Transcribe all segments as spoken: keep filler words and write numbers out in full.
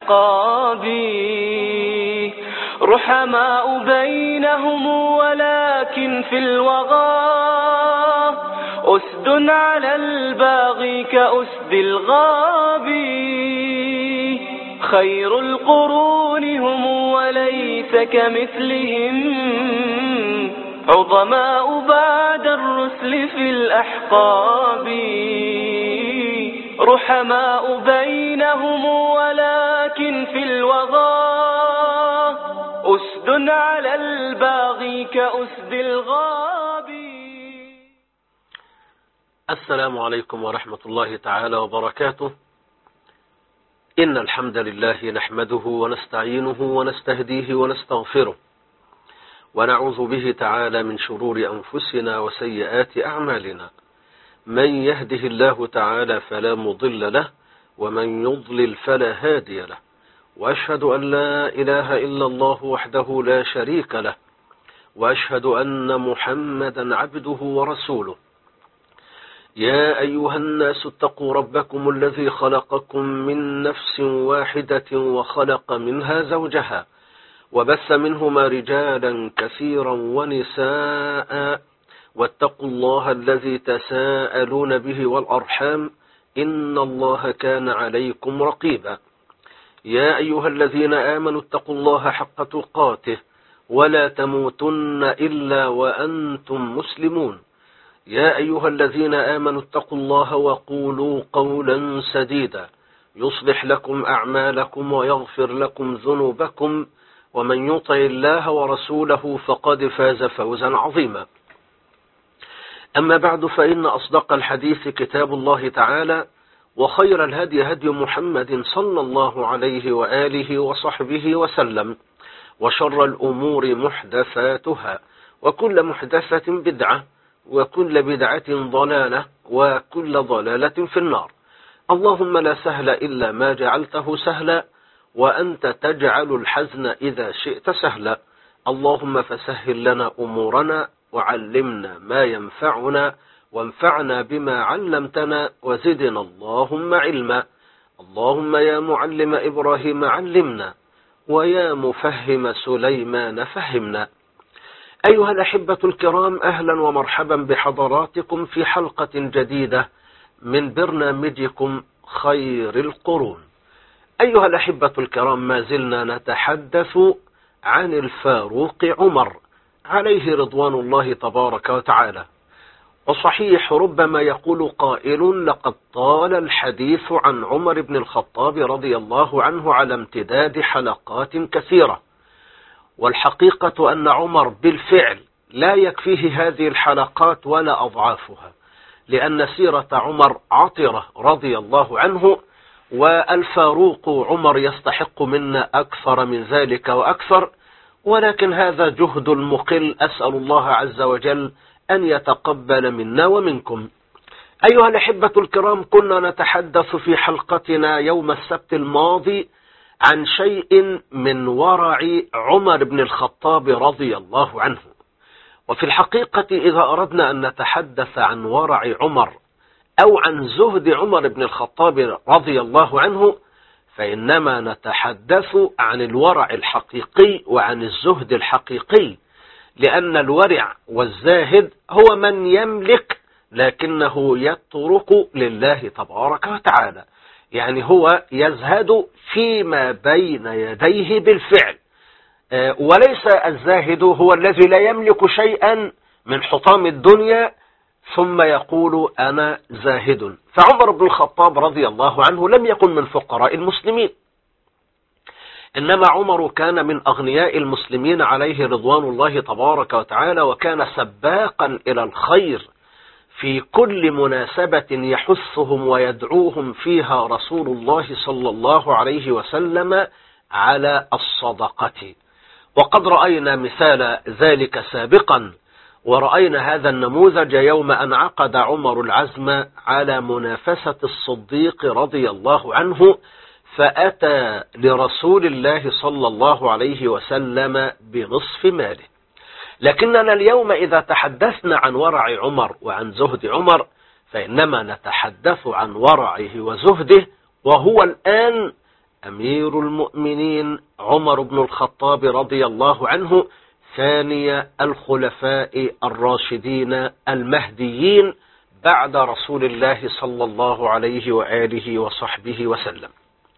قابي رحماء بينهم ولكن في الوغى أسد على الباغي كأسد الغابي خير القرون هم وليس كمثلهم عظماء بعد الرسل في الأحقاب رحماء بينهم ولكن في الوغى أسد على الباغي كأسد الغابي. السلام عليكم ورحمة الله تعالى وبركاته. إن الحمد لله نحمده ونستعينه ونستهديه ونستغفره ونعوذ به تعالى من شرور أنفسنا وسيئات أعمالنا. من يهده الله تعالى فلا مضل له ومن يضلل فلا هادي له، وأشهد أن لا إله إلا الله وحده لا شريك له، وأشهد أن محمدا عبده ورسوله. يا أيها الناس اتقوا ربكم الذي خلقكم من نفس واحدة وخلق منها زوجها وبث منهما رجالا كثيرا ونساء واتقوا الله الذي تساءلون به والأرحام إن الله كان عليكم رقيبا. يا أيها الذين آمنوا اتقوا الله حق تقاته ولا تموتن إلا وأنتم مسلمون. يا أيها الذين آمنوا اتقوا الله وقولوا قولا سديدا يصلح لكم أعمالكم ويغفر لكم ذنوبكم، ومن يطع الله ورسوله فقد فاز فوزا عظيما. أما بعد، فإن أصدق الحديث كتاب الله تعالى، وخير الهدي هدي محمد صلى الله عليه وآله وصحبه وسلم، وشر الأمور محدثاتها، وكل محدثة بدعة، وكل بدعة ضلالة، وكل ضلالة في النار. اللهم لا سهل إلا ما جعلته سهلا، وأنت تجعل الحزن إذا شئت سهلا. اللهم فسهل لنا أمورنا وعلمنا ما ينفعنا وانفعنا بما علمتنا وزدنا اللهم علما. اللهم يا معلم إبراهيم علمنا، ويا مفهم سليمان فهمنا. أيها الأحبة الكرام، أهلا ومرحبا بحضراتكم في حلقة جديدة من برنامجكم خير القرون. أيها الأحبة الكرام، ما زلنا نتحدث عن الفاروق عمر عليه رضوان الله تبارك وتعالى. وصحيح ربما يقول قائل لقد طال الحديث عن عمر بن الخطاب رضي الله عنه على امتداد حلقات كثيرة، والحقيقة أن عمر بالفعل لا يكفيه هذه الحلقات ولا أضعافها، لأن سيرة عمر عطرة رضي الله عنه، والفاروق عمر يستحق منا أكثر من ذلك وأكثر، ولكن هذا جهد المقل. أسأل الله عز وجل أن يتقبل منا ومنكم. أيها الأحبة الكرام، كنا نتحدث في حلقتنا يوم السبت الماضي عن شيء من ورع عمر بن الخطاب رضي الله عنه. وفي الحقيقة إذا أردنا أن نتحدث عن ورع عمر أو عن زهد عمر بن الخطاب رضي الله عنه، فإنما نتحدث عن الورع الحقيقي وعن الزهد الحقيقي، لأن الورع والزاهد هو من يملك لكنه يترك لله تبارك وتعالى، يعني هو يزهد فيما بين يديه بالفعل، وليس الزاهد هو الذي لا يملك شيئا من حطام الدنيا ثم يقول أنا زاهد. فعمر بن الخطاب رضي الله عنه لم يكن من فقراء المسلمين، إنما عمر كان من أغنياء المسلمين عليه رضوان الله تبارك وتعالى، وكان سباقا إلى الخير في كل مناسبة يحثهم ويدعوهم فيها رسول الله صلى الله عليه وسلم على الصدقة. وقد رأينا مثال ذلك سابقا، ورأينا هذا النموذج يوم أن عقد عمر العزم على منافسة الصديق رضي الله عنه، فأتى لرسول الله صلى الله عليه وسلم بنصف ماله. لكننا اليوم إذا تحدثنا عن ورع عمر وعن زهد عمر فإنما نتحدث عن ورعه وزهده، وهو الآن أمير المؤمنين عمر بن الخطاب رضي الله عنه ثاني الخلفاء الراشدين المهديين بعد رسول الله صلى الله عليه وآله وصحبه وسلم.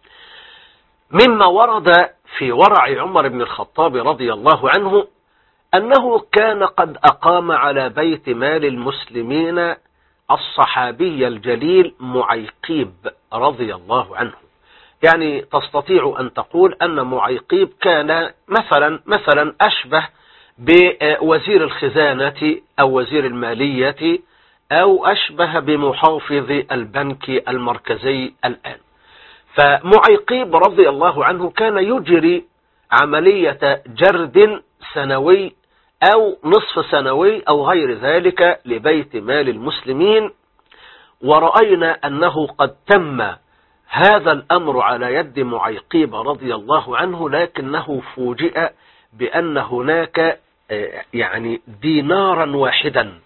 مما ورد في ورع عمر بن الخطاب رضي الله عنه أنه كان قد أقام على بيت مال المسلمين الصحابي الجليل معيقيب رضي الله عنه. يعني تستطيع أن تقول أن معيقيب كان مثلا مثلا أشبه بوزير الخزانة أو وزير المالية أو أشبه بمحافظ البنك المركزي الآن. فمعيقيب رضي الله عنه كان يجري عملية جرد سنوي أو نصف سنوي أو غير ذلك لبيت مال المسلمين، ورأينا أنه قد تم هذا الأمر على يد معيقيب رضي الله عنه، لكنه فوجئ بأن هناك يعني دينارا واحدا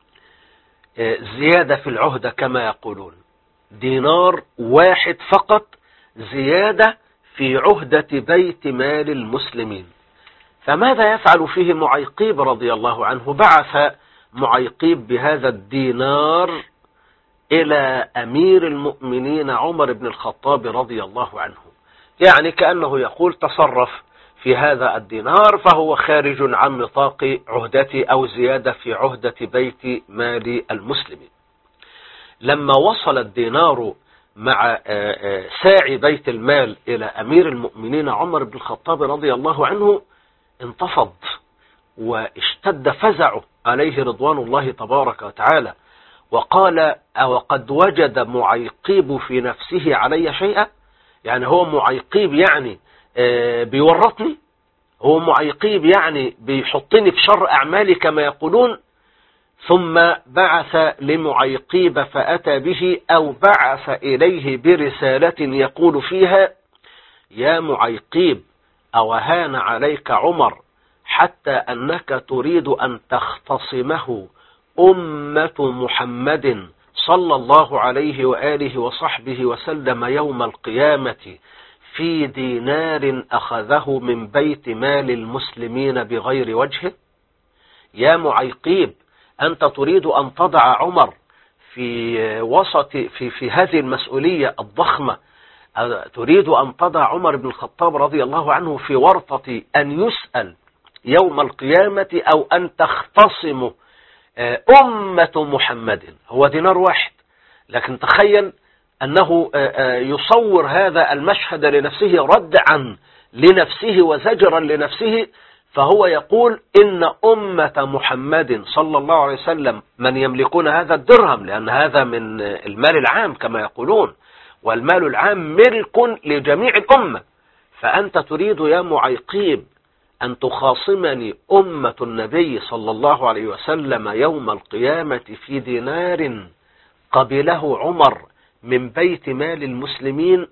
زيادة في العهدة كما يقولون، دينار واحد فقط زيادة في عهدة بيت مال المسلمين. فماذا يفعل فيه معيقيب رضي الله عنه؟ بعث معيقيب بهذا الدينار إلى أمير المؤمنين عمر بن الخطاب رضي الله عنه، يعني كأنه يقول تصرف في هذا الدينار فهو خارج عن نطاق عهدتي أو زيادة في عهدة بيت مال المسلمين. لما وصل الدينار مع ساعي بيت المال إلى أمير المؤمنين عمر بن الخطاب رضي الله عنه انتفض واشتد فزعه عليه رضوان الله تبارك وتعالى، وقال وقد وجد معيقيب في نفسه علي شيئا. يعني هو معيقيب يعني بيورطني، هو معيقيب يعني بيحطني في شر أعمالي كما يقولون. ثم بعث لمعيقيب فأتى به أو بعث إليه برسالة يقول فيها: يا معيقيب، أوهان عليك عمر حتى أنك تريد أن تختصمه أمة محمد صلى الله عليه وآله وصحبه وسلم يوم القيامة في دينار أخذه من بيت مال المسلمين بغير وجهه؟ يا معيقيب، أنت تريد أن تضع عمر في وسط في في هذه المسؤولية الضخمة، تريد أن تضع عمر بن الخطاب رضي الله عنه في ورطة أن يسأل يوم القيامة أو أن تختصم أمة محمد. هو دينار واحد، لكن تخيل أنه يصور هذا المشهد لنفسه ردعا لنفسه وزجرا لنفسه، فهو يقول إن أمة محمد صلى الله عليه وسلم من يملكون هذا الدرهم، لأن هذا من المال العام كما يقولون، والمال العام ملك لجميع الأمة. فأنت تريد يا معيقيب أن تخاصمني أمة النبي صلى الله عليه وسلم يوم القيامة في دينار قبله عمر من بيت مال المسلمين.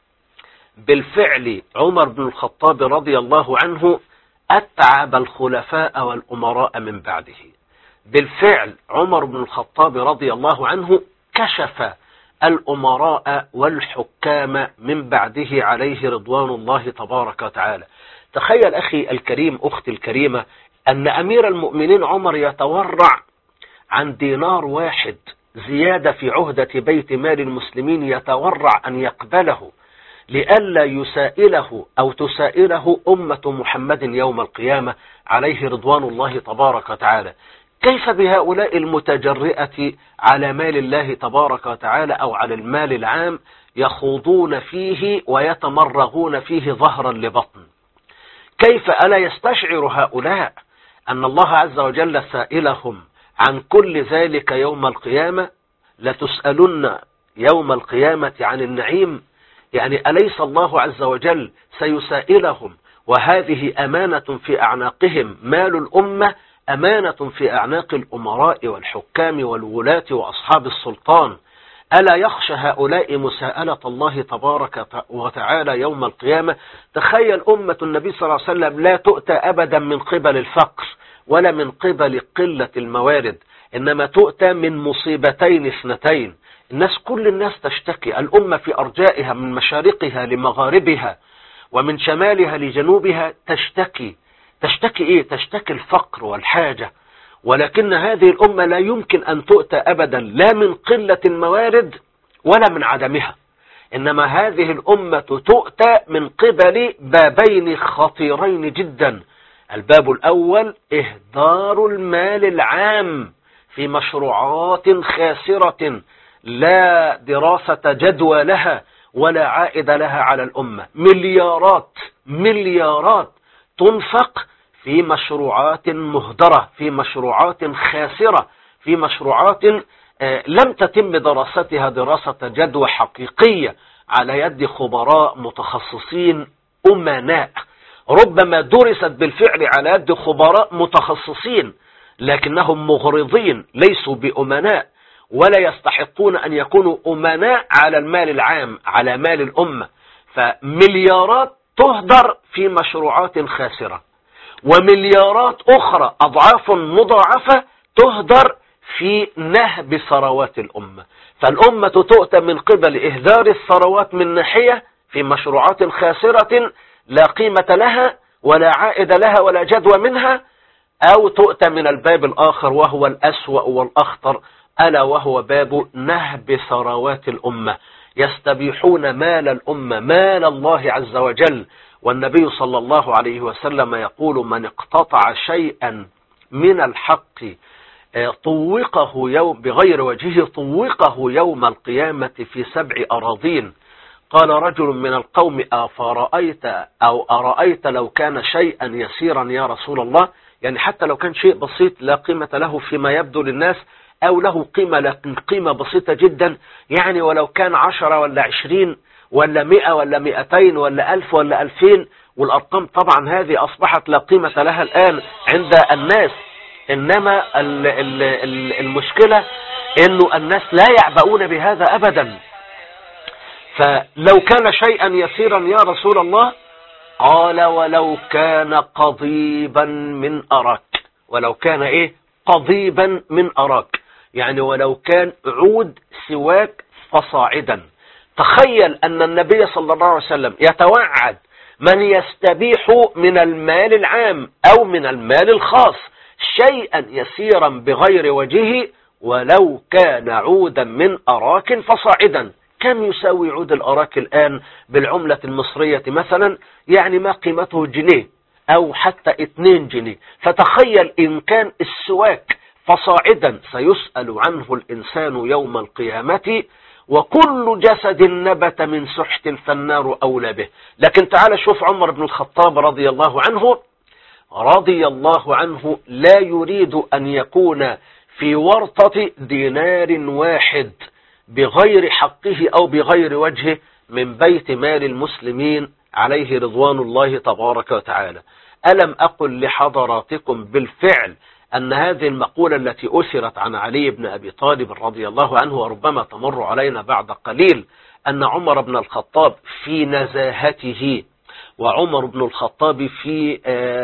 بالفعل عمر بن الخطاب رضي الله عنه أتعب الخلفاء والأمراء من بعده. بالفعل عمر بن الخطاب رضي الله عنه كشف الأمراء والحكام من بعده عليه رضوان الله تبارك وتعالى. تخيل أخي الكريم، أختي الكريمة، أن أمير المؤمنين عمر يتورع عن دينار واحد زيادة في عهدة بيت مال المسلمين، يتورع أن يقبله لئلا يسائله أو تسائله أمة محمد يوم القيامة عليه رضوان الله تبارك وتعالى. كيف بهؤلاء المتجرئة على مال الله تبارك وتعالى أو على المال العام يخوضون فيه ويتمرغون فيه ظهرا لبطن؟ كيف ألا يستشعر هؤلاء أن الله عز وجل سائلهم عن كل ذلك يوم القيامة؟ لتسألن يوم القيامة عن النعيم. يعني أليس الله عز وجل سيسائلهم وهذه أمانة في أعناقهم؟ مال الأمة أمانة في أعناق الأمراء والحكام والولاة وأصحاب السلطان. ألا يخشى هؤلاء مساءلة الله تبارك وتعالى يوم القيامة؟ تخيل أمة النبي صلى الله عليه وسلم لا تؤتى أبدا من قبل الفقر ولا من قبل قلة الموارد، إنما تؤتى من مصيبتين اثنتين: الناس كل الناس تشتكي، الأمة في أرجائها من مشارقها لمغاربها ومن شمالها لجنوبها تشتكي. تشتكي إيه؟ تشتكي الفقر والحاجة. ولكن هذه الأمة لا يمكن أن تؤتى أبدا لا من قلة الموارد ولا من عدمها، إنما هذه الأمة تؤتى من قبل بابين خطيرين جدا. الباب الأول إهدار المال العام في مشروعات خاسرة لا دراسة جدوى لها ولا عائد لها على الأمة. مليارات مليارات تنفق في مشروعات مهدرة، في مشروعات خاسرة، في مشروعات لم تتم دراستها دراسة جدوى حقيقية على يد خبراء متخصصين أمناء. ربما درست بالفعل على يد خبراء متخصصين لكنهم مغرضين، ليسوا بأمناء ولا يستحقون أن يكونوا أمناء على المال العام، على مال الأمة. فمليارات تهدر في مشروعات خاسرة، ومليارات أخرى أضعاف مضاعفة تهدر في نهب ثروات الأمة. فالأمة تؤتى من قبل إهدار الثروات من ناحية في مشروعات خاسرة لا قيمة لها ولا عائد لها ولا جدوى منها، أو تؤتى من الباب الآخر وهو الأسوأ والأخطر، ألا وهو باب نهب ثروات الأمة. يستبيحون مال الأمة، مال الله عز وجل. والنبي صلى الله عليه وسلم يقول: من اقتطع شيئا من الحق طوقه يوم بغير وجهه طوقه يوم القيامة في سبع أراضين. قال رجل من القوم: أفرأيت أو أرأيت لو كان شيئا يسيرا يا رسول الله؟ يعني حتى لو كان شيء بسيط لا قيمة له فيما يبدو للناس، أو له قيمة لكن قيمة بسيطة جدا، يعني ولو كان عشرة ولا عشرين ولا مئة ولا مئتين ولا ألف ولا ألفين، والأرقام طبعا هذه أصبحت لا قيمة لها الآن عند الناس. إنما المشكلة إنه الناس لا يعبؤون بهذا أبدا. فلو كان شيئا يسيرا يا رسول الله، قال: ولو كان قضيبا من أراك. ولو كان إيه؟ قضيبا من أراك، يعني ولو كان عود سواك فصاعدا. تخيل أن النبي صلى الله عليه وسلم يتوعد من يستبيح من المال العام أو من المال الخاص شيئا يسيرا بغير وجهه ولو كان عودا من أراك فصاعدا. كم يساوي عود الأراك الآن بالعملة المصرية مثلا؟ يعني ما قيمته جنيه أو حتى اتنين جنيه. فتخيل إن كان السواك فصاعدا سيسأل عنه الإنسان يوم القيامة، وكل جسد نبت من سحت فالنار أولى به. لكن تعال شوف عمر بن الخطاب رضي الله عنه رضي الله عنه لا يريد أن يكون في ورطة دينار واحد بغير حقه أو بغير وجهه من بيت مال المسلمين عليه رضوان الله تبارك وتعالى. ألم أقل لحضراتكم بالفعل أن هذه المقولة التي أثرت عن علي بن أبي طالب رضي الله عنه وربما تمر علينا بعد قليل، أن عمر بن الخطاب في نزاهته، وعمر بن الخطاب في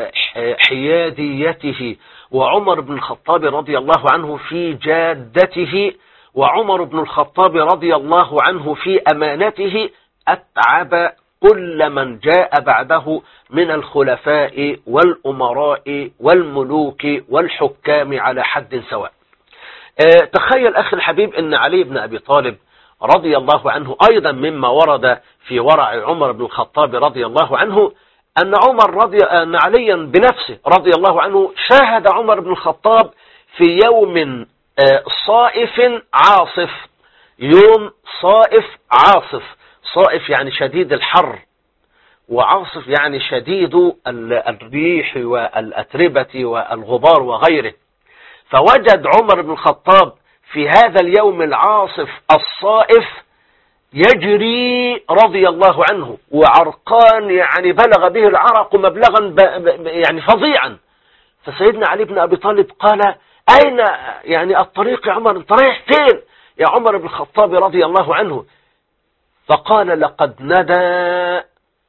حياديته، وعمر بن الخطاب رضي الله عنه في جادته، وعمر بن الخطاب رضي الله عنه في أمانته، أتعب كل من جاء بعده من الخلفاء والأمراء والملوك والحكام على حد سواء. أه تخيل أخي الحبيب أن علي بن أبي طالب رضي الله عنه أيضا مما ورد في ورع عمر بن الخطاب رضي الله عنه أن عمر رضي أن عليا بنفسه رضي الله عنه شاهد عمر بن الخطاب في يوم صائف عاصف. يوم صائف عاصف، صائف يعني شديد الحر، وعاصف يعني شديد الريح والأتربة والغبار وغيره. فوجد عمر بن الخطاب في هذا اليوم العاصف الصائف يجري رضي الله عنه وعرقان، يعني بلغ به العرق مبلغا يعني فظيعا. فسيدنا علي بن أبي طالب قال: أين يعني الطريق يا عمر؟ انت رايح فين يا عمر بن الخطاب رضي الله عنه؟ فقال: لقد ندى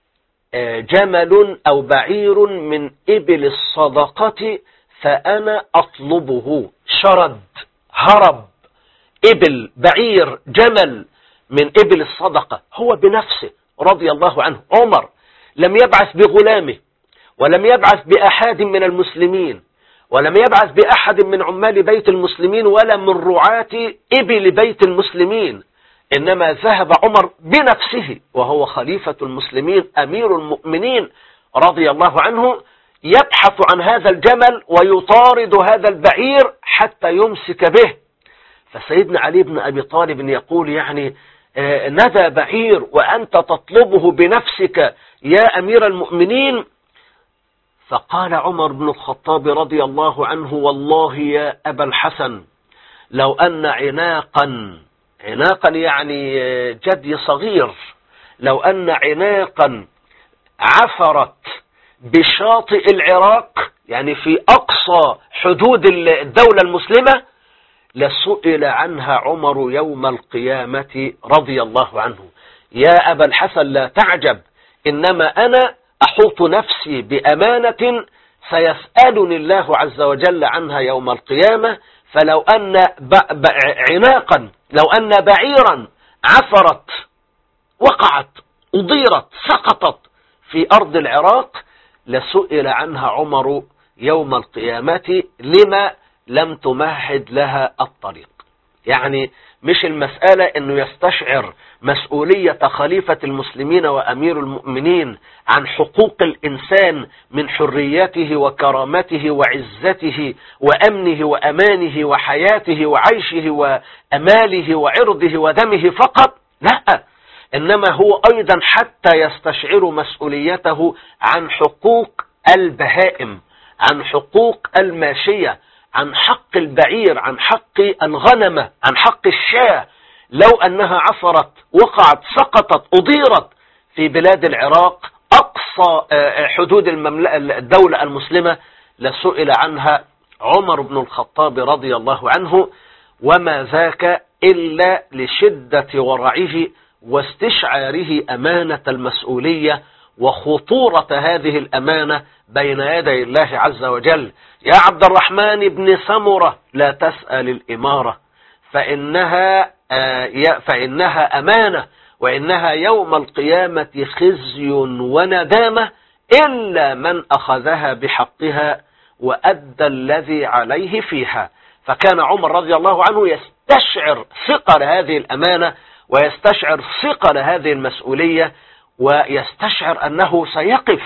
جمل أو بعير من إبل الصدقة فأنا أطلبه. شرد، هرب، إبل، بعير، جمل من إبل الصدقة، هو بنفسه رضي الله عنه. عمر لم يبعث بغلامه، ولم يبعث بأحد من المسلمين، ولم يبعث بأحد من عمال بيت المسلمين، ولا من رعاة إبل بيت المسلمين، إنما ذهب عمر بنفسه وهو خليفة المسلمين أمير المؤمنين رضي الله عنه، يبحث عن هذا الجمل ويطارد هذا البعير حتى يمسك به. فسيدنا علي بن أبي طالب يقول يعني ندى بعير وأنت تطلبه بنفسك يا أمير المؤمنين. فقال عمر بن الخطاب رضي الله عنه والله يا أبا الحسن لو أن عناقا، عناقا يعني جدي صغير، لو أن عناقا عثرت بشاطئ العراق يعني في أقصى حدود الدولة المسلمة لسئل عنها عمر يوم القيامة رضي الله عنه. يا أبا الحسن لا تعجب، إنما أنا أحوط نفسي بأمانة سيسألني الله عز وجل عنها يوم القيامة. فلو أن عناقا، لو أن بعيرا عثرت، وقعت، أضيرت، سقطت في أرض العراق لسئل عنها عمر يوم القيامة لما لم تمهد لها الطريق. يعني مش المسألة أنه يستشعر مسؤولية خليفة المسلمين وأمير المؤمنين عن حقوق الإنسان من حريته وكرامته وعزته وأمنه وأمانه وحياته وعيشه وأماله وعرضه ودمه فقط، لا، إنما هو أيضا حتى يستشعر مسؤوليته عن حقوق البهائم، عن حقوق الماشية، عن حق البعير، عن حق الغنمة، عن حق الشاة. لو أنها عثرت، وقعت، سقطت، أضيرت في بلاد العراق أقصى حدود الدولة المسلمة لسئل عنها عمر بن الخطاب رضي الله عنه، وما ذاك إلا لشدة ورعه واستشعاره أمانة المسؤولية وخطورة هذه الأمانة بين يدي الله عز وجل. يا عبد الرحمن بن سمرة لا تسأل الإمارة فإنها, آه فإنها أمانة، وإنها يوم القيامة خزي وندامة إلا من أخذها بحقها وأدى الذي عليه فيها. فكان عمر رضي الله عنه يستشعر ثقل هذه الأمانة ويستشعر ثقل هذه المسؤولية، ويستشعر أنه سيقف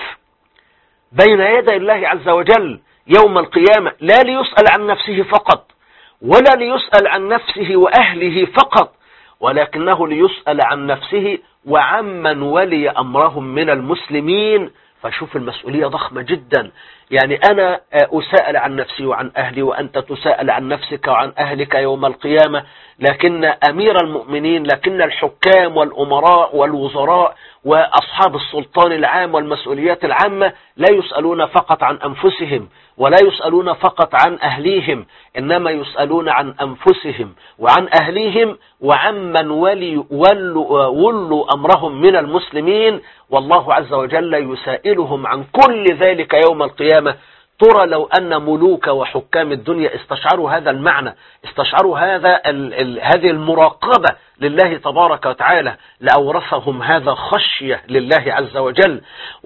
بين يدي الله عز وجل يوم القيامة لا ليسأل عن نفسه فقط، ولا ليسأل عن نفسه وأهله فقط، ولكنه ليسأل عن نفسه وعمن ولي أمرهم من المسلمين. فشوف المسؤولية ضخمة جدا. يعني أنا أسأل عن نفسي وعن أهلي، وأنت تسأل عن نفسك وعن أهلك يوم القيامة، لكن أمير المؤمنين، لكن الحكام والأمراء والوزراء وأصحاب السلطان العام والمسؤوليات العامة لا يسألون فقط عن أنفسهم، ولا يسألون فقط عن أهليهم، إنما يسألون عن أنفسهم وعن أهليهم وعمن ولي ولوا, ولوا أمرهم من المسلمين، والله عز وجل يسائلهم عن كل ذلك يوم القيامة. ترى لو أن ملوك وحكام الدنيا استشعروا هذا المعنى، استشعروا هذا ال ال هذه المراقبة لله تبارك وتعالى، لأورثهم هذا خشية لله عز وجل،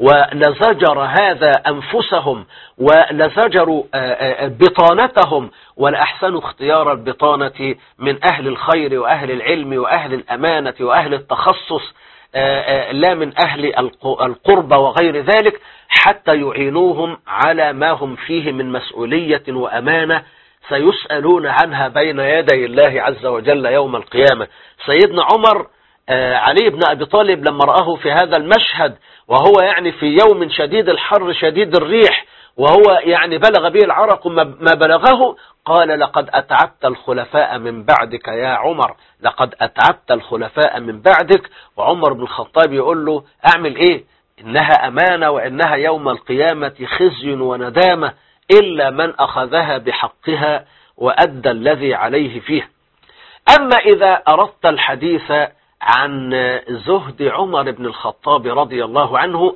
ولزجر هذا أنفسهم، ولزجروا بطانتهم، ولأحسنوا اختيار البطانة من أهل الخير وأهل العلم وأهل الأمانة وأهل التخصص، لا من أهل القربة وغير ذلك، حتى يعينوهم على ما هم فيه من مسؤولية وأمانة سيسألون عنها بين يدي الله عز وجل يوم القيامة. سيدنا عمر علي بن أبي طالب لما رآه في هذا المشهد، وهو يعني في يوم شديد الحر شديد الريح، وهو يعني بلغ به العرق ما بلغه، قال لقد أتعبت الخلفاء من بعدك يا عمر، لقد أتعبت الخلفاء من بعدك. وعمر بن الخطاب يقول له أعمل إيه؟ إنها أمانة، وإنها يوم القيامة خزي وندامة إلا من أخذها بحقها وأدى الذي عليه فيه. أما إذا أردت الحديث عن زهد عمر بن الخطاب رضي الله عنه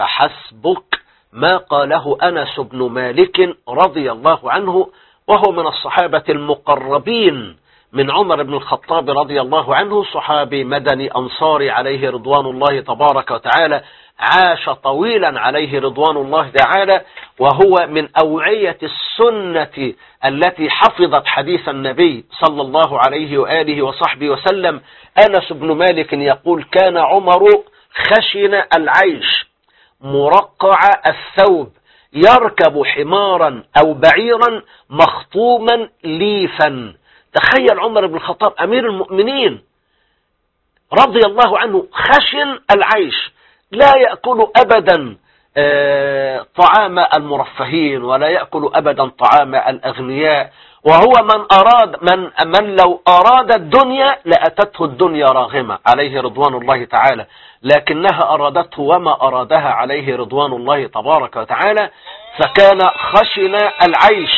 فحسبك ما قاله أنس بن مالك رضي الله عنه، وهو من الصحابة المقربين من عمر بن الخطاب رضي الله عنه، صحابي مدني أنصاري عليه رضوان الله تبارك وتعالى، عاش طويلا عليه رضوان الله تعالى، وهو من أوعية السنة التي حفظت حديث النبي صلى الله عليه وآله وصحبه وسلم. أنس بن مالك يقول: كان عمر خشن العيش مرقع الثوب، يركب حمارا أو بعيرا مخطوما ليفا. تخيل عمر بن الخطاب أمير المؤمنين رضي الله عنه خشن العيش، لا يأكل أبدا طعام المرفهين، ولا يأكل أبدا طعام الأغنياء، وهو من أراد من, من لو أراد الدنيا لأتته الدنيا راغمة عليه رضوان الله تعالى، لكنها أرادته وما أرادها عليه رضوان الله تبارك وتعالى، فكان خشن العيش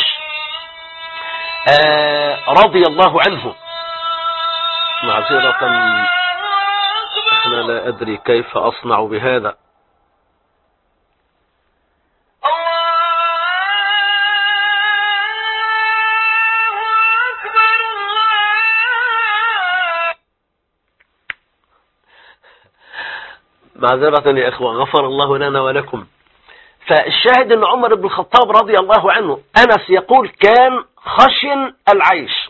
رضي الله عنه. معذرة، أنا لا أدري كيف أصنع بهذا. معذرة يا إخوة، غفر الله لنا ولكم. فالشاهد أن عمر بن الخطاب رضي الله عنه، أنس يقول: كان خشن العيش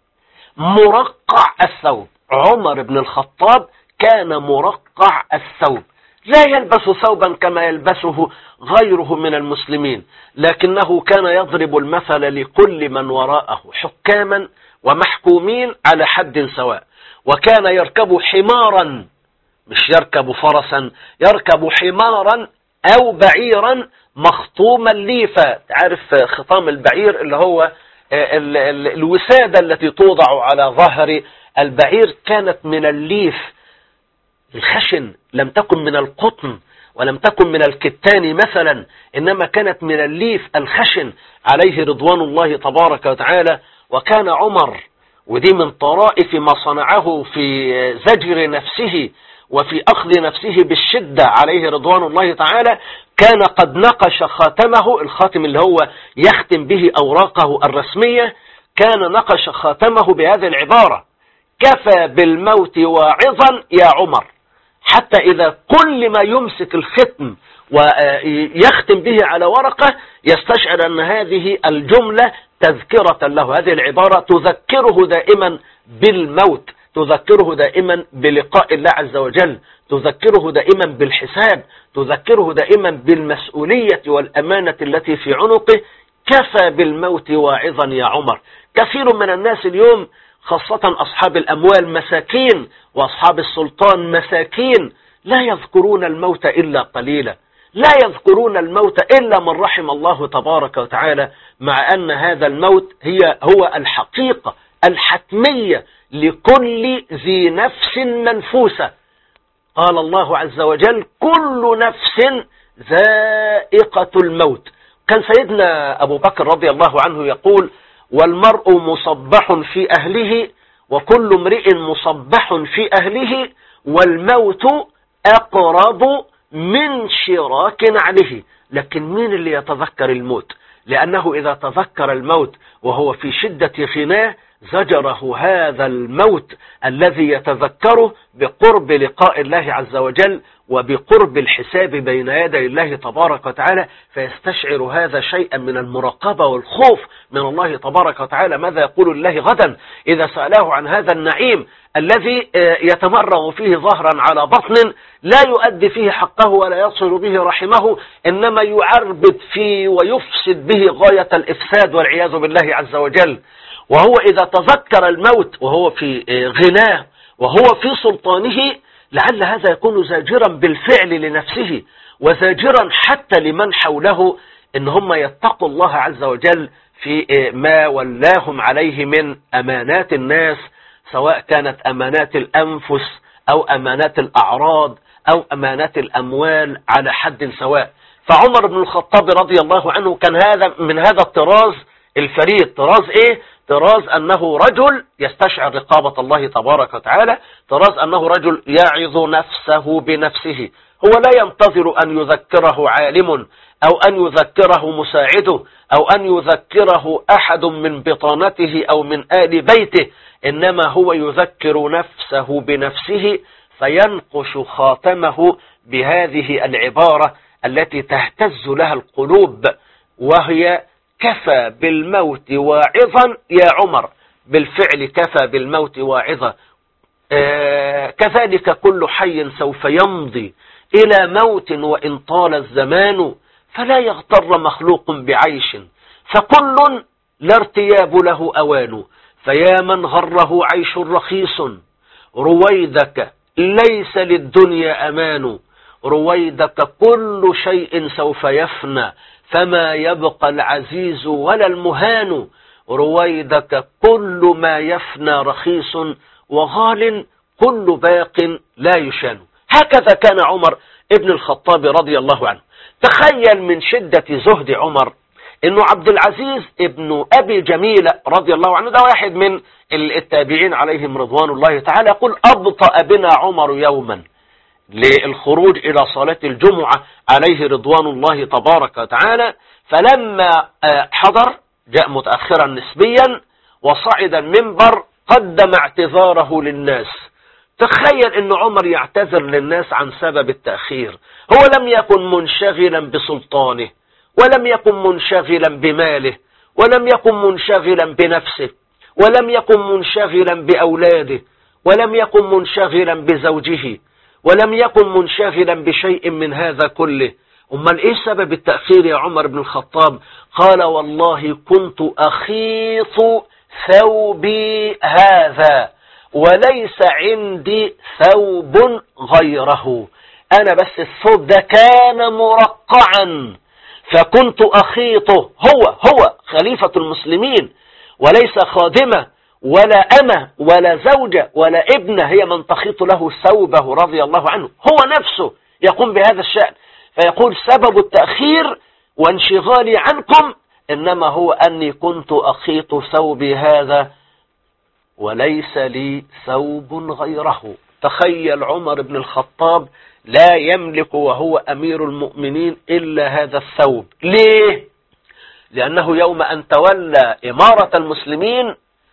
مرقع الثوب. عمر بن الخطاب كان مرقع الثوب، لا يلبس ثوبا كما يلبسه غيره من المسلمين، لكنه كان يضرب المثل لكل من وراءه حكاما ومحكومين على حد سواء. وكان يركب حمارا، مش يركب فرسا، يركب حمارا أو بعيرا مخطوما ليفا. تعرف خطام البعير اللي هو ال ال الوسادة التي توضع على ظهر البعير، كانت من الليف الخشن، لم تكن من القطن ولم تكن من الكتان مثلا، إنما كانت من الليف الخشن عليه رضوان الله تبارك وتعالى. وكان عمر، ودي من طرائف ما صنعه في زجر نفسه وفي أخذ نفسه بالشدة عليه رضوان الله تعالى، كان قد نقش خاتمه، الخاتم اللي هو يختم به أوراقه الرسمية، كان نقش خاتمه بهذه العبارة: كفى بالموت واعظا يا عمر. حتى إذا كل ما يمسك الختم ويختم به على ورقة يستشعر أن هذه الجملة تذكرة له، هذه العبارة تذكره دائما بالموت، تذكره دائما بلقاء الله عز وجل، تذكره دائما بالحساب، تذكره دائما بالمسؤولية والأمانة التي في عنقه. كفى بالموت واعظا يا عمر. كثير من الناس اليوم خاصة أصحاب الأموال مساكين، وأصحاب السلطان مساكين، لا يذكرون الموت إلا قليلا، لا يذكرون الموت إلا من رحم الله تبارك وتعالى، مع أن هذا الموت هي هو الحقيقة الحتمية لكل ذي نفس منفوسة. قال الله عز وجل: كل نفس ذائقة الموت. كان سيدنا أبو بكر رضي الله عنه يقول: والمرء مصبح في أهله، وكل امرئ مصبح في أهله، والموت أقرب من شراك عليه. لكن مين اللي يتذكر الموت؟ لأنه إذا تذكر الموت وهو في شدة غناه زجره هذا الموت الذي يتذكره بقرب لقاء الله عز وجل وبقرب الحساب بين يدي الله تبارك وتعالى، فيستشعر هذا شيئا من المراقبة والخوف من الله تبارك وتعالى. ماذا يقول الله غدا إذا سأله عن هذا النعيم الذي يتمرغ فيه ظهرا على بطن، لا يؤدي فيه حقه ولا يصل به رحمه، إنما يعربد فيه ويفسد به غاية الإفساد والعياذ بالله عز وجل. وهو إذا تذكر الموت وهو في غناه وهو في سلطانه، لعل هذا يكون زاجرا بالفعل لنفسه وزاجرا حتى لمن حوله، إن هم يتقوا الله عز وجل في ما ولاهم عليه من أمانات الناس، سواء كانت أمانات الأنفس أو أمانات الأعراض أو أمانات الأموال على حد سواء. فعمر بن الخطاب رضي الله عنه كان هذا من هذا الطراز الفريد. طراز إيه؟ طراز أنه رجل يستشعر رقابة الله تبارك وتعالى، طراز أنه رجل يعظ نفسه بنفسه، هو لا ينتظر أن يذكره عالم أو أن يذكره مساعده أو أن يذكره أحد من بطانته أو من آل بيته، إنما هو يذكر نفسه بنفسه، فينقش خاتمه بهذه العبارة التي تهتز لها القلوب، وهي: كفى بالموت واعظا يا عمر. بالفعل كفى بالموت واعظا. آه كذلك كل حي سوف يمضي إلى موت وإن طال الزمان، فلا يغتر مخلوق بعيش، فكل لا ارتياب له أوان. فيا من غره عيش رخيص، رويدك ليس للدنيا أمان. رويدك كل شيء سوف يفنى، فما يبقى العزيز ولا المهان. رويدك كل ما يفنى رخيص، وغال كل باق لا يشان. هكذا كان عمر ابن الخطاب رضي الله عنه. تخيل من شدة زهد عمر انه عبد العزيز ابن ابي جميلة رضي الله عنه، ده واحد من التابعين عليهم رضوان الله تعالى، يقول: أبطأ بنا عمر يوما للخروج إلى صلاة الجمعة عليه رضوان الله تبارك وتعالى، فلما حضر جاء متأخرا نسبيا وصعد المنبر قدم اعتذاره للناس. تخيل ان عمر يعتذر للناس عن سبب التأخير. هو لم يكن منشغلا بسلطانه، ولم يكن منشغلا بماله، ولم يكن منشغلا بنفسه، ولم يكن منشغلا بأولاده، ولم يكن منشغلا بزوجه، ولم يكن منشغلا بشيء من هذا كله. أمال إيه سبب التأخير يا عمر بن الخطاب؟ قال: والله كنت أخيط ثوبي هذا وليس عندي ثوب غيره. أنا بس الثوب ده كان مرقعا فكنت أخيطه. هو هو خليفة المسلمين، وليس خادمة ولا أمة ولا زوجة ولا ابنة هي من تخيط له ثوبه رضي الله عنه، هو نفسه يقوم بهذا الشأن. فيقول: سبب التأخير وانشغالي عنكم إنما هو أني كنت أخيط ثوبي هذا وليس لي ثوب غيره. تخيل عمر بن الخطاب لا يملك وهو أمير المؤمنين إلا هذا الثوب. ليه؟ لأنه يوم أن تولى إمارة المسلمين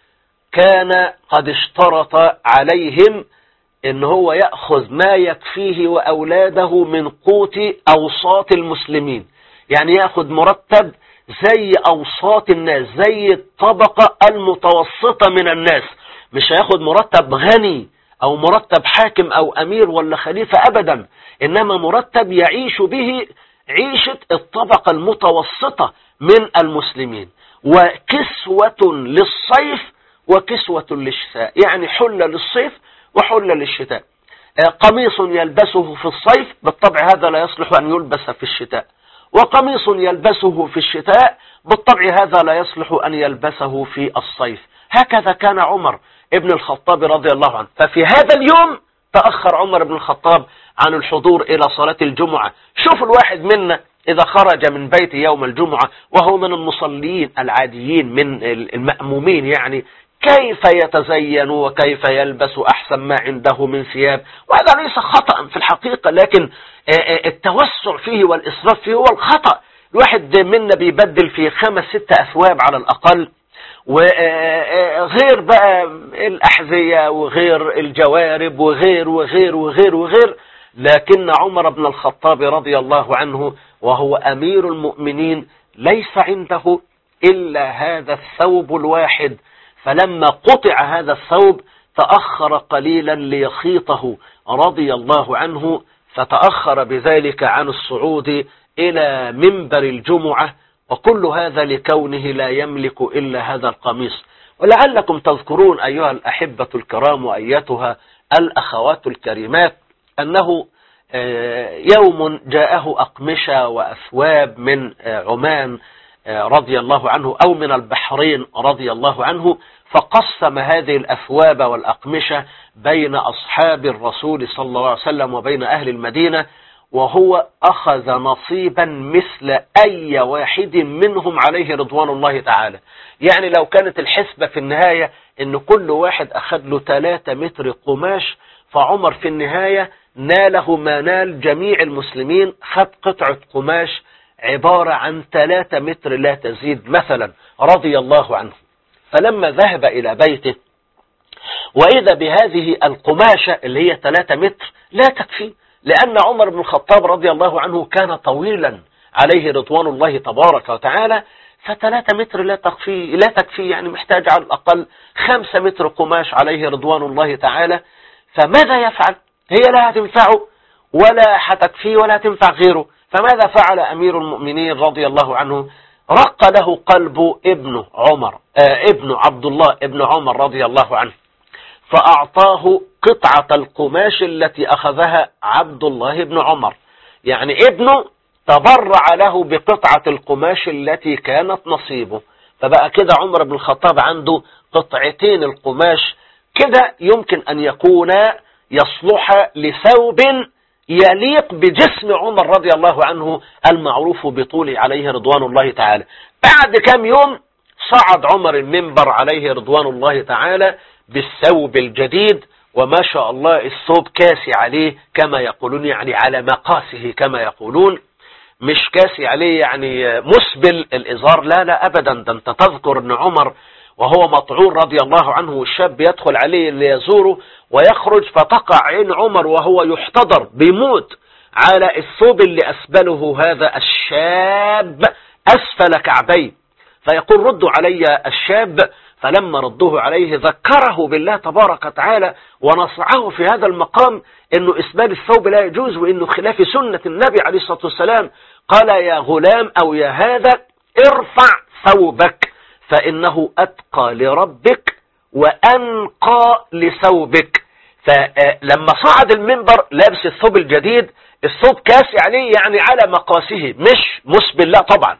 كان قد اشترط عليهم إن هو يأخذ ما يكفيه وأولاده من قوت أوساط المسلمين، يعني يأخذ مرتب زي أوساط الناس، زي الطبقة المتوسطة من الناس. مش هياخد مرتب غني أو مرتب حاكم أو أمير ولا خليفة أبدا، إنما مرتب يعيش به عيشة الطبقة المتوسطة من المسلمين. وكسوة للصيف وكسوة للشتاء، يعني حلة للصيف وحلة للشتاء. قميص يلبسه في الصيف بالطبع هذا لا يصلح أن يلبس في الشتاء، وقميص يلبسه في الشتاء بالطبع هذا لا يصلح أن يلبسه في الصيف. هكذا كان عمر ابن الخطاب رضي الله عنه. ففي هذا اليوم تأخر عمر بن الخطاب عن الحضور إلى صلاة الجمعة. شوف الواحد منا إذا خرج من بيته يوم الجمعة وهو من المصلين العاديين من المأمومين، يعني كيف يتزين وكيف يلبس أحسن ما عنده من ثياب. وهذا ليس خطأ في الحقيقة، لكن التوسع فيه والإسراف فيه هو الخطأ. الواحد منا بيبدل في خمس ست أثواب على الأقل، وغير بقى الأحذية وغير الجوارب وغير وغير وغير وغير. لكن عمر بن الخطاب رضي الله عنه وهو أمير المؤمنين ليس عنده إلا هذا الثوب الواحد، فلما قطع هذا الثوب تأخر قليلا ليخيطه رضي الله عنه، فتأخر بذلك عن الصعود إلى منبر الجمعة، وكل هذا لكونه لا يملك إلا هذا القميص. ولعلكم تذكرون أيها الأحبة الكرام وأيتها الأخوات الكريمات أنه يوم جاءه أقمشة وأثواب من عمان رضي الله عنه أو من البحرين رضي الله عنه، فقسم هذه الأثواب والأقمشة بين أصحاب الرسول صلى الله عليه وسلم وبين أهل المدينة، وهو أخذ نصيبا مثل أي واحد منهم عليه رضوان الله تعالى. يعني لو كانت الحسبة في النهاية أن كل واحد أخذ له ثلاثة متر قماش، فعمر في النهاية ناله ما نال جميع المسلمين، خد قطعة قماش عبارة عن ثلاثة متر لا تزيد مثلا رضي الله عنه. فلما ذهب إلى بيته وإذا بهذه القماشة اللي هي ثلاثة متر لا تكفي، لأن عمر بن الخطاب رضي الله عنه كان طويلا عليه رضوان الله تبارك وتعالى، فثلاثة متر لا تكفي لا تكفي يعني محتاج على الأقل خمسة متر قماش عليه رضوان الله تعالى. فماذا يفعل؟ هي لا هتنفعه ولا هتكفيه ولا تنفع غيره. فماذا فعل أمير المؤمنين رضي الله عنه؟ رق له قلب ابن عمر آه ابن عبد الله ابن عمر رضي الله عنه، فأعطاه قطعة القماش التي أخذها عبد الله بن عمر. يعني ابنه تبرع له بقطعة القماش التي كانت نصيبه. فبقى كده عمر بن الخطاب عنده قطعتين القماش كده يمكن أن يكون يصلح لثوب يليق بجسم عمر رضي الله عنه المعروف بطوله عليه رضوان الله تعالى. بعد كم يوم صعد عمر المنبر عليه رضوان الله تعالى بالثوب الجديد، وما شاء الله الثوب كاسي عليه كما يقولون، يعني على مقاسه كما يقولون، مش كاسي عليه يعني مسبل الإزار، لا لا أبدا. ده انت تذكر ان عمر وهو مطعون رضي الله عنه والشاب يدخل عليه ليزوره ويخرج فتقع عين عمر وهو يحتضر بيموت على الثوب اللي أسبله هذا الشاب أسفل كعبيه، فيقول ردوا علي الشاب. فلما ردوه عليه ذكره بالله تبارك وتعالى ونصعه في هذا المقام انه اسبال الثوب لا يجوز وانه خلاف سنة النبي عليه الصلاة والسلام. قال يا غلام او يا هذا ارفع ثوبك فانه اتقى لربك وانقى لثوبك. فلما صعد المنبر لابس الثوب الجديد، الثوب كاسي عليه يعني على مقاسه مش مسبل لا طبعا.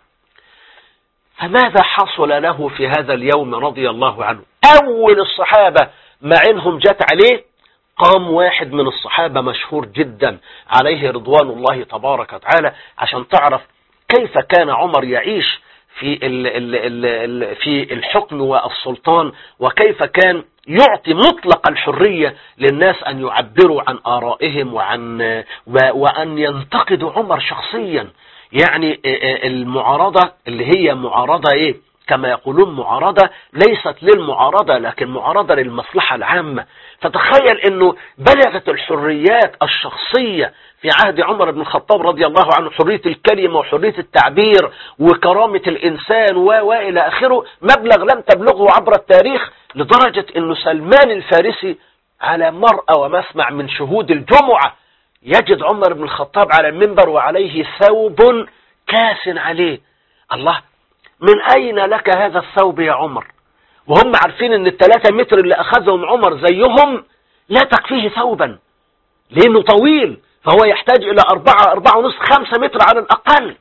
فماذا حصل له في هذا اليوم رضي الله عنه؟ أول الصحابة ما عينهم جت عليه قام واحد من الصحابة مشهور جدا عليه رضوان الله تبارك وتعالى، عشان تعرف كيف كان عمر يعيش في ال ال ال ال في الحكم والسلطان، وكيف كان يعطي مطلق الحرية للناس أن يعبروا عن آرائهم وعن وأن ينتقدوا عمر شخصيا. يعني المعارضة اللي هي معارضة ايه كما يقولون معارضة ليست للمعارضة لكن معارضة للمصلحة العامة. فتخيل انه بلغت الحريات الشخصية في عهد عمر بن الخطاب رضي الله عنه، حرية الكلمة وحرية التعبير وكرامة الانسان والى اخره، مبلغ لم تبلغه عبر التاريخ، لدرجة انه سلمان الفارسي على مرأى ومسمع من شهود الجمعة يجد عمر بن الخطاب على المنبر وعليه ثوب كاس عليه. الله، من أين لك هذا الثوب يا عمر؟ وهم عارفين ان الثلاثة متر اللي أخذهم عمر زيهم لا تكفيه ثوبا لأنه طويل، فهو يحتاج إلى أربعة أربعة ونصف خمسة متر على الأقل.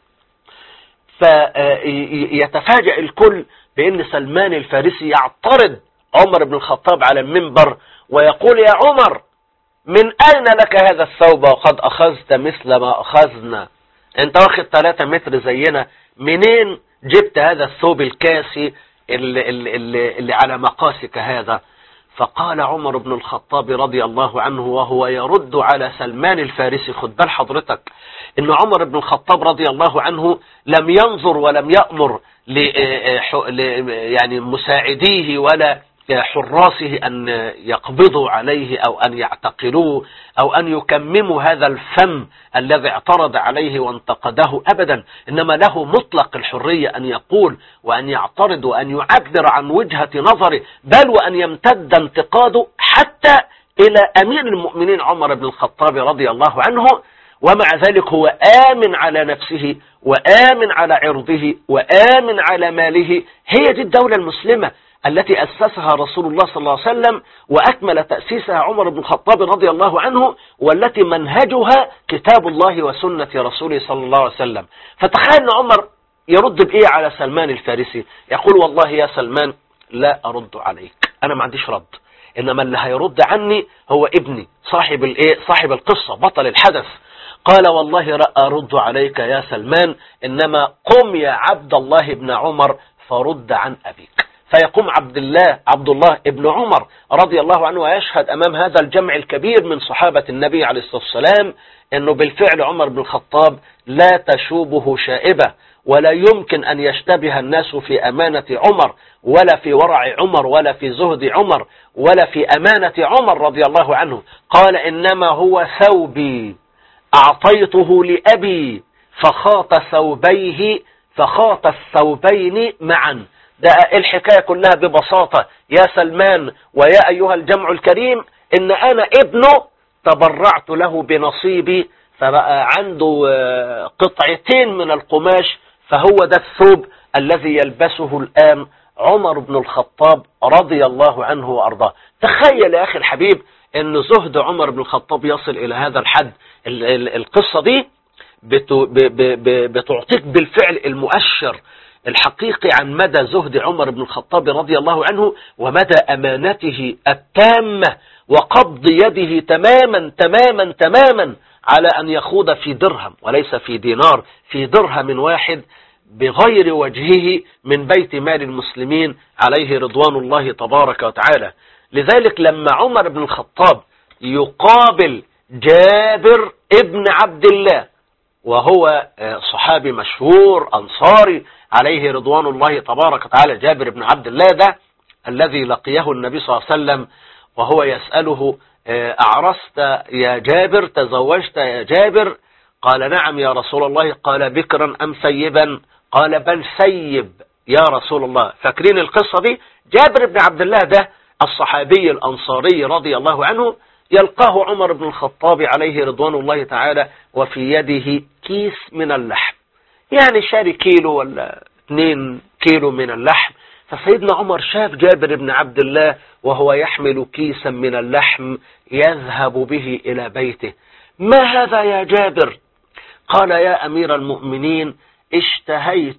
فيتفاجأ الكل بأن سلمان الفارسي يعترض عمر بن الخطاب على المنبر ويقول يا عمر من أين لك هذا الثوب وقد أخذت مثل ما أخذنا؟ أنت واخد ثلاثة متر زينا، منين جبت هذا الثوب الكاسي اللي, اللي, اللي على مقاسك هذا؟ فقال عمر بن الخطاب رضي الله عنه وهو يرد على سلمان الفارسي، خد بال حضرتك إن عمر بن الخطاب رضي الله عنه لم ينظر ولم يأمر ل يعني مساعديه ولا حراسه أن يقبضوا عليه أو أن يعتقلوه أو أن يكمموا هذا الفم الذي اعترض عليه وانتقده أبدا، إنما له مطلق الحرية أن يقول وأن يعترض وأن يعبر عن وجهة نظره، بل وأن يمتد انتقاده حتى إلى أمير المؤمنين عمر بن الخطاب رضي الله عنه. ومع ذلك هو آمن على نفسه وآمن على عرضه وآمن على ماله. هي دي الدولة المسلمة التي أسسها رسول الله صلى الله عليه وسلم وأكمل تأسيسها عمر بن الخطاب رضي الله عنه، والتي منهجها كتاب الله وسنة رسوله صلى الله عليه وسلم. فتخيل أن عمر يرد بإيه على سلمان الفارسي؟ يقول والله يا سلمان لا أرد عليك، أنا ما عنديش رد، إنما اللي هيرد عني هو ابني صاحب الإيه صاحب القصة بطل الحدث. قال والله لا أرد عليك يا سلمان، إنما قم يا عبد الله بن عمر فرد عن أبيك. فيقوم عبد الله عبد الله ابن عمر رضي الله عنه ويشهد أمام هذا الجمع الكبير من صحابة النبي عليه الصلاة والسلام أنه بالفعل عمر بن الخطاب لا تشوبه شائبة، ولا يمكن أن يشتبه الناس في أمانة عمر ولا في ورع عمر ولا في زهد عمر ولا في أمانة عمر رضي الله عنه. قال إنما هو ثوبي أعطيته لأبي فخاط ثوبيه فخاط الثوبين معا. ده الحكاية كلها ببساطة يا سلمان ويا أيها الجمع الكريم، إن أنا ابنه تبرعت له بنصيبي، فبقى عنده قطعتين من القماش، فهو ده الثوب الذي يلبسه الآن عمر بن الخطاب رضي الله عنه وأرضاه. تخيل يا أخي الحبيب أن زهد عمر بن الخطاب يصل إلى هذا الحد. القصة دي بتعطيك بالفعل المؤشر الحقيقي عن مدى زهد عمر بن الخطاب رضي الله عنه ومدى أمانته التامة وقبض يده تماما تماما تماما على أن يخوض في درهم وليس في دينار، في درهم واحد بغير وجهه من بيت مال المسلمين عليه رضوان الله تبارك وتعالى. لذلك لما عمر بن الخطاب يقابل جابر ابن عبد الله وهو صحابي مشهور أنصاري عليه رضوان الله تبارك وتعالى، جابر بن عبد الله ده الذي لقيه النبي صلى الله عليه وسلم وهو يسأله أعرست يا جابر، تزوجت يا جابر؟ قال نعم يا رسول الله. قال بكرا أم سيبا؟ قال بل سيب يا رسول الله. فاكرين القصة دي؟ جابر بن عبد الله ده الصحابي الأنصاري رضي الله عنه يلقاه عمر بن الخطاب عليه رضوان الله تعالى وفي يده كيس من اللحم، يعني شاري كيلو ولا اتنين كيلو من اللحم. فسيدنا عمر شاف جابر بن عبد الله وهو يحمل كيسا من اللحم يذهب به إلى بيته. ما هذا يا جابر؟ قال يا أمير المؤمنين اشتهيت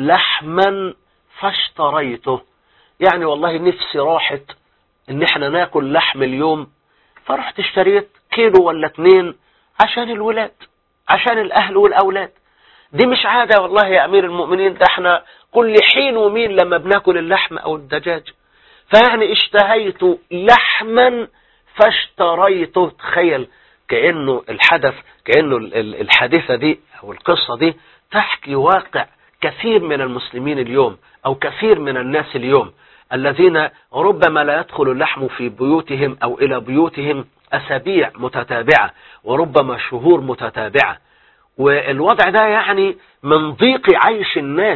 لحما فاشتريته، يعني والله نفسي راحت ان احنا ناكل لحم اليوم، فرحت اشتريت كيلو ولا اتنين عشان الولاد، عشان الاهل والاولاد. دي مش عادة والله يا امير المؤمنين، ده احنا كل حين ومين لما بناكل اللحم او الدجاج. فيعني اشتهيت لحما فاشتريته. تخيل كأنه الحدث، كأنه الحادثة دي او القصة دي تحكي واقع كثير من المسلمين اليوم او كثير من الناس اليوم الذين ربما لا يدخل اللحم في بيوتهم أو إلى بيوتهم أسابيع متتابعة وربما شهور متتابعة. والوضع ده يعني من ضيق عيش الناس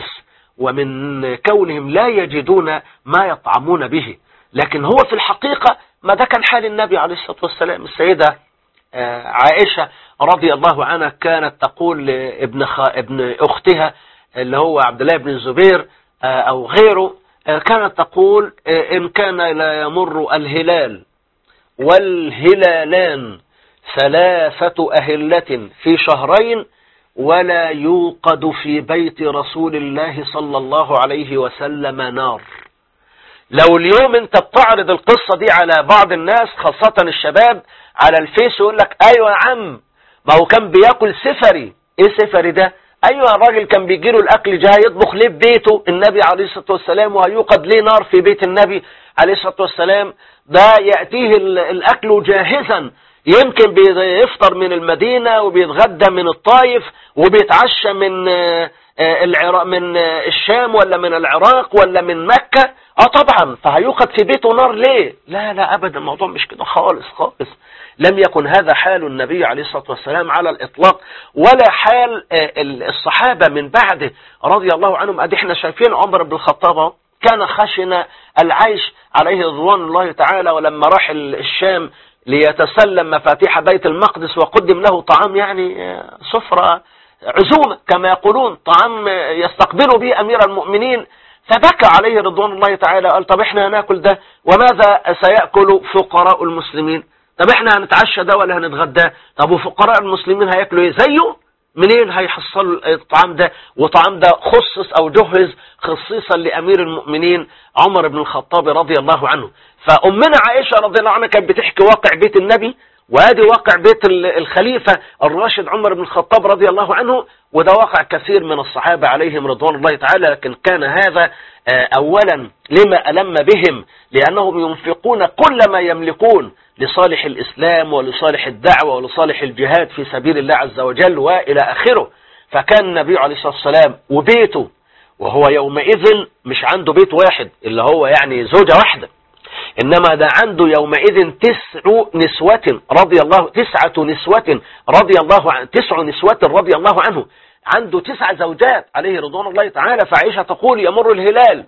ومن كونهم لا يجدون ما يطعمون به. لكن هو في الحقيقة ما ده كان حال النبي عليه الصلاة والسلام. السيدة عائشة رضي الله عنها كانت تقول لابن ابن أختها اللي هو عبد الله بن الزبير أو غيره، كانت تقول إن كان لا يمر الهلال والهلالان ثلاثة أهلة في شهرين ولا يوقد في بيت رسول الله صلى الله عليه وسلم نار. لو اليوم انت بتعرض القصة دي على بعض الناس خاصة الشباب على الفيس يقول لك ايوه يا عم ما هو كان بياكل سفري. ايه سفري ده؟ ايوه الراجل كان بيجيله الاكل جاي يطبخ ليه ببيته النبي عليه الصلاة والسلام وهيوقد ليه نار في بيت النبي عليه الصلاة والسلام. ده يأتيه الاكل جاهزا، يمكن بيفطر من المدينة وبيتغدى من الطائف وبيتعشى من العراق من الشام ولا من العراق ولا من مكة. اه طبعا فهيوقد في بيته نار ليه؟ لا لا ابدا، الموضوع مش كده خالص خالص. لم يكن هذا حال النبي عليه الصلاة والسلام على الإطلاق ولا حال الصحابة من بعده رضي الله عنهم. ادي احنا شايفين عمر بن الخطاب كان خشن العيش عليه رضوان الله تعالى، ولما راح الشام ليتسلم مفاتيح بيت المقدس وقدم له طعام يعني سفرة عزومة كما يقولون، طعام يستقبل به أمير المؤمنين، فبكى عليه رضوان الله تعالى قال طب احنا هناكل ده وماذا سيأكل فقراء المسلمين؟ طب احنا هنتعشى ده ولا هنتغدى؟ طب وفقراء المسلمين هياكلوا ايه زيه؟ منين هيحصل الطعام ده؟ وطعام ده خصص او جهز خصيصا لأمير المؤمنين عمر بن الخطاب رضي الله عنه. فأمنا عائشة رضي الله عنها كانت بتحكي واقع بيت النبي وادي واقع بيت الخليفة الراشد عمر بن الخطاب رضي الله عنه، وده واقع كثير من الصحابة عليهم رضوان الله تعالى. لكن كان هذا أولا لما ألم بهم، لأنهم ينفقون كل ما يملكون لصالح الإسلام ولصالح الدعوة ولصالح الجهاد في سبيل الله عز وجل وإلى آخره. فكان النبي عليه الصلاة والسلام وبيته، وهو يومئذ مش عنده بيت واحد اللي هو يعني زوجة واحدة، إنما ده عنده يومئذ تسع نسوة رضي الله تسعة نسوة رضي الله عنه تسع نسوة رضي الله عنه، عنده تسع زوجات عليه رضوان الله تعالى. فعائشة تقول: يمر الهلال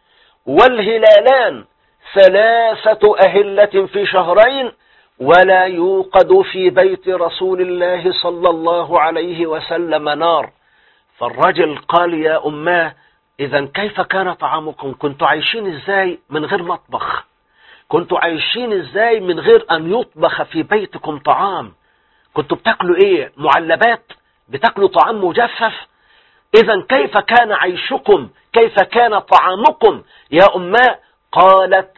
والهلالان ثلاثة أهلة في شهرين ولا يوقد في بيت رسول الله صلى الله عليه وسلم نار. فالرجل قال: يا أماه، إذا كيف كان طعامكم؟ كنتوا عايشين إزاي من غير مطبخ؟ كنتوا عايشين إزاي من غير أن يطبخ في بيتكم طعام؟ كنتوا بتاكلوا إيه؟ معلبات؟ بتاكلوا طعام مجفف؟ إذا كيف كان عيشكم؟ كيف كان طعامكم يا أماه؟ قالت: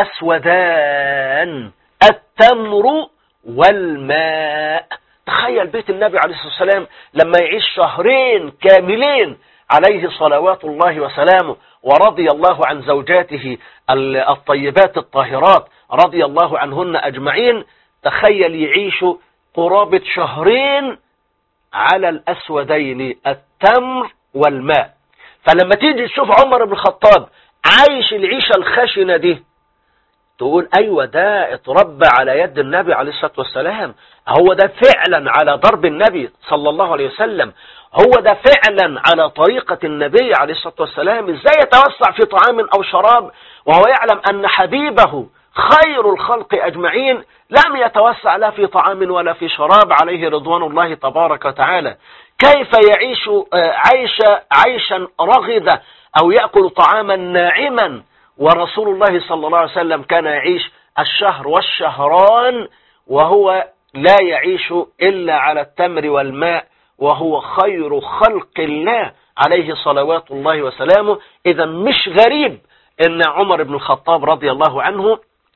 الأسودان، التمر والماء. تخيل بيت النبي عليه الصلاة والسلام لما يعيش شهرين كاملين عليه صلوات الله وسلامه، ورضي الله عن زوجاته الطيبات الطاهرات رضي الله عنهن أجمعين. تخيل يعيشوا قرابة شهرين على الأسودين، التمر والماء. فلما تيجي تشوف عمر بن الخطاب عايش العيشة الخشنة دي، تقول: أيوة، ده اتربى على يد النبي عليه الصلاة والسلام، هو ده فعلا على ضرب النبي صلى الله عليه وسلم، هو ده فعلا على طريقة النبي عليه الصلاة والسلام. ازاي يتوسع في طعام أو شراب وهو يعلم أن حبيبه خير الخلق أجمعين لم يتوسع لا في طعام ولا في شراب عليه رضوان الله تبارك وتعالى؟ كيف يعيش عيشا عيشا رغدا أو يأكل طعاما ناعما، ورسول الله صلى الله عليه وسلم كان يعيش الشهر والشهران وهو لا يعيش إلا على التمر والماء، وهو خير خلق الله عليه صلوات الله وسلامه. إذا مش غريب أن عمر بن الخطاب رضي الله عنه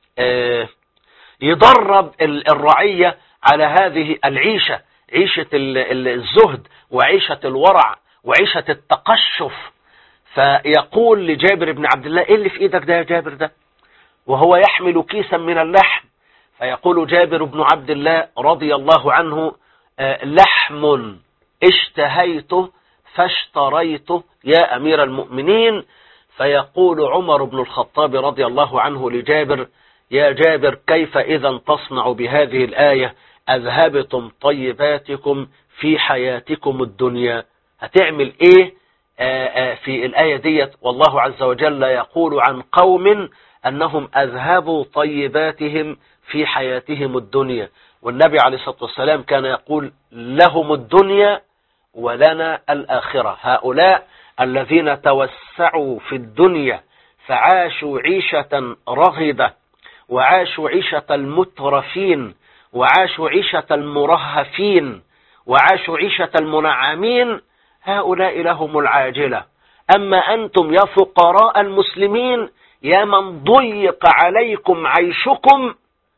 يدرب الرعية على هذه العيشة، عيشة الزهد وعيشة الورع وعيشة التقشف. فيقول لجابر بن عبد الله: إيه اللي في إيدك ده يا جابر ده؟ وهو يحمل كيسا من اللحم. فيقول جابر بن عبد الله رضي الله عنه: لحم اشتهيته فاشتريته يا أمير المؤمنين. فيقول عمر بن الخطاب رضي الله عنه لجابر: يا جابر، كيف إذا تصنع بهذه الآية؟ أذهبتم طيباتكم في حياتكم الدنيا. هتعمل إيه في الآية ديت؟ والله عز وجل يقول عن قوم أنهم أذهبوا طيباتهم في حياتهم الدنيا، والنبي عليه الصلاة والسلام كان يقول: لهم الدنيا ولنا الآخرة. هؤلاء الذين توسعوا في الدنيا فعاشوا عيشة رغدة، وعاشوا عيشة المترفين، وعاشوا عيشة المرهفين، وعاشوا عيشة المنعمين، هؤلاء لهم العاجلة. أما أنتم يا فقراء المسلمين، يا من ضيق عليكم عيشكم،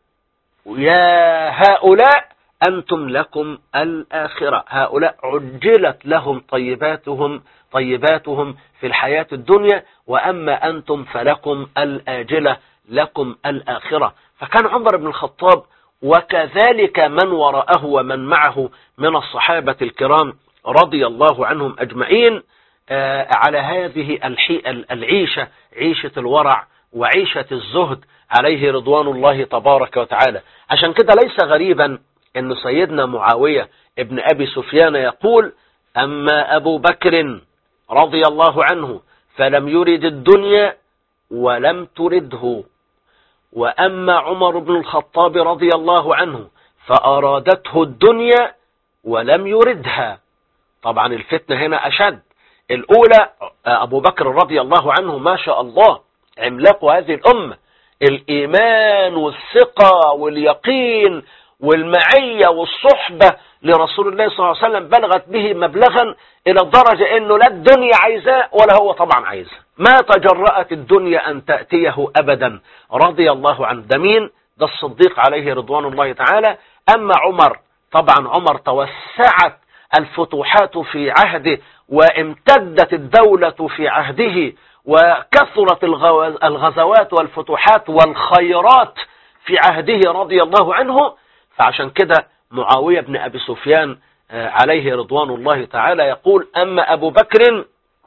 يا هؤلاء أنتم لكم الآخرة. هؤلاء عجلت لهم طيباتهم طيباتهم في الحياة الدنيا، وأما أنتم فلكم الآجلة، لكم الآخرة. فكان عمر بن الخطاب وكذلك من وراءه ومن معه من الصحابة الكرام رضي الله عنهم أجمعين على هذه العيشة، عيشة الورع وعيشة الزهد عليه رضوان الله تبارك وتعالى. عشان كده ليس غريبا أن سيدنا معاوية ابن أبي سفيان يقول: أما أبو بكر رضي الله عنه فلم يرد الدنيا ولم ترده، وأما عمر بن الخطاب رضي الله عنه فأرادته الدنيا ولم يردها. طبعا الفتنة هنا أشد. الأولى أبو بكر رضي الله عنه ما شاء الله عملاق هذه الأمة، الإيمان والثقة واليقين والمعية والصحبة لرسول الله صلى الله عليه وسلم بلغت به مبلغا إلى الدرجة أنه لا الدنيا عايزاه ولا هو طبعا عايزه، ما تجرأت الدنيا أن تأتيه أبدا رضي الله عنه. ده مين؟ ده الصديق عليه رضوان الله تعالى. أما عمر، طبعا عمر توسعت الفتوحات في عهده وامتدت الدولة في عهده وكثرت الغزوات والفتوحات والخيرات في عهده رضي الله عنه. فعشان كده معاوية بن أبي سفيان عليه رضوان الله تعالى يقول: أما أبو بكر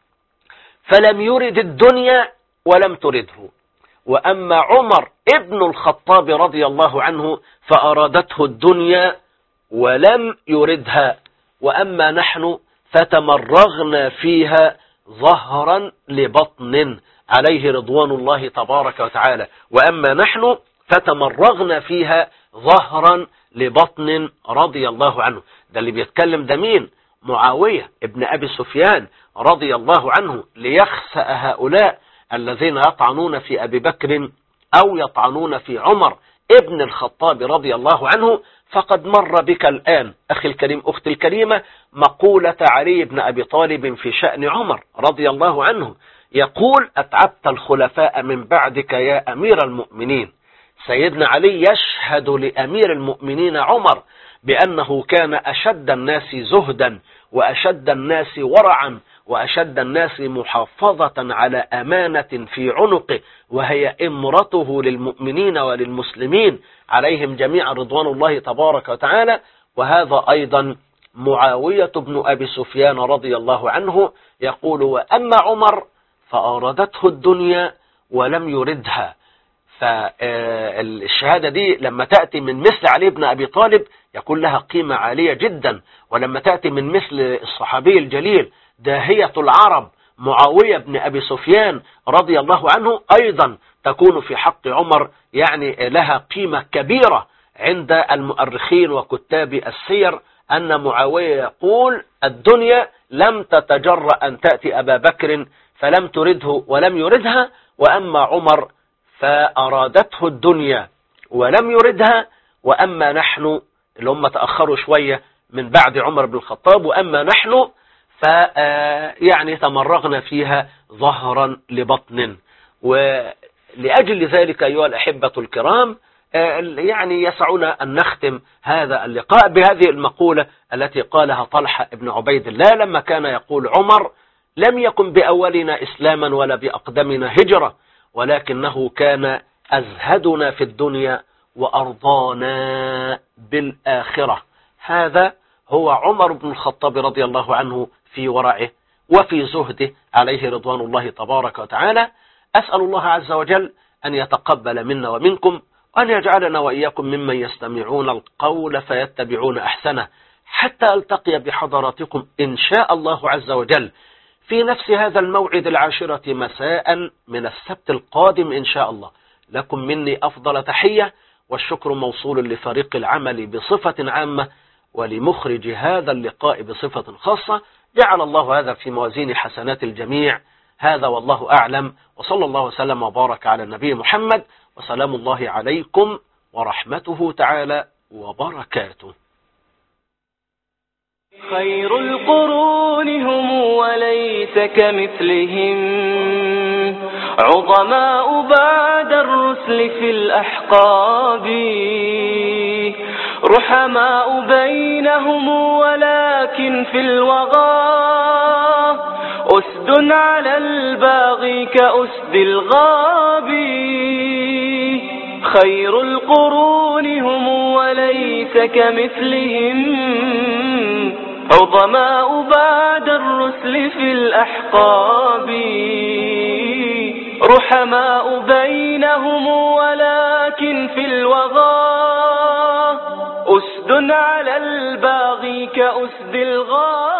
فلم يرد الدنيا ولم ترده، وأما عمر ابن الخطاب رضي الله عنه فأرادته الدنيا ولم يردها، وأما نحن فتمرغنا فيها ظهرا لبطن عليه رضوان الله تبارك وتعالى. وأما نحن فتمرغنا فيها ظهرا لبطن رضي الله عنه. ده اللي بيتكلم ده مين؟ معاوية ابن أبي سفيان رضي الله عنه، ليخسأ هؤلاء الذين يطعنون في أبي بكر أو يطعنون في عمر ابن الخطاب رضي الله عنه. فقد مر بك الآن أخي الكريم أختي الكريمة مقولة علي بن أبي طالب في شأن عمر رضي الله عنه، يقول: أتعبت الخلفاء من بعدك يا أمير المؤمنين. سيدنا علي يشهد لأمير المؤمنين عمر بأنه كان أشد الناس زهدا وأشد الناس ورعا وأشد الناس محافظة على أمانة في عنقه، وهي امرته للمؤمنين وللمسلمين عليهم جميعا رضوان الله تبارك وتعالى. وهذا أيضا معاوية بن أبي سفيان رضي الله عنه يقول: وأما عمر فأرادته الدنيا ولم يردها. فالشهادة دي لما تأتي من مثل علي بن أبي طالب يكون لها قيمة عالية جدا، ولما تأتي من مثل الصحابي الجليل داهية العرب معاوية بن أبي سفيان رضي الله عنه أيضا تكون في حق عمر يعني لها قيمة كبيرة عند المؤرخين وكتاب السير، أن معاوية يقول: الدنيا لم تتجرأ أن تأتي أبا بكر فلم ترده ولم يردها، وأما عمر فأرادته الدنيا ولم يردها، وأما نحن اللي هم تأخروا شوية من بعد عمر بن الخطاب، وأما نحن ف يعني تمرغنا فيها ظهرا لبطن. ولأجل ذلك أيها الأحبة الكرام يعني يسعنا أن نختم هذا اللقاء بهذه المقولة التي قالها طلحة ابن عبيد الله لما كان يقول: عمر لم يكن بأولنا إسلاما ولا بأقدمنا هجرة، ولكنه كان أزهدنا في الدنيا وأرضانا بالآخرة. هذا هو عمر بن الخطاب رضي الله عنه في ورعه وفي زهده عليه رضوان الله تبارك وتعالى. أسأل الله عز وجل أن يتقبل منا ومنكم، وأن يجعلنا وإياكم ممن يستمعون القول فيتبعون أحسنه، حتى ألتقي بحضراتكم إن شاء الله عز وجل في نفس هذا الموعد العاشرة مساء من السبت القادم إن شاء الله. لكم مني أفضل تحية، والشكر موصول لفريق العمل بصفة عامة ولمخرج هذا اللقاء بصفة خاصة. جعل الله هذا في موازين حسنات الجميع. هذا والله أعلم، وصلى الله وسلم وبارك على النبي محمد، وسلام الله عليكم ورحمته تعالى وبركاته. خير القرون هم وليس كمثلهم، عظماء بعد الرسل في الأحقاب، رحماء بينهم ولكن في الوغى، أسد على الباغي كأسد الغاب. خير القرون هم وليس كمثلهم، عظماء بعد الرسل في الأحقاب، رحماء بينهم ولكن في الوغى، أسد على الباغي كأسد الغاب.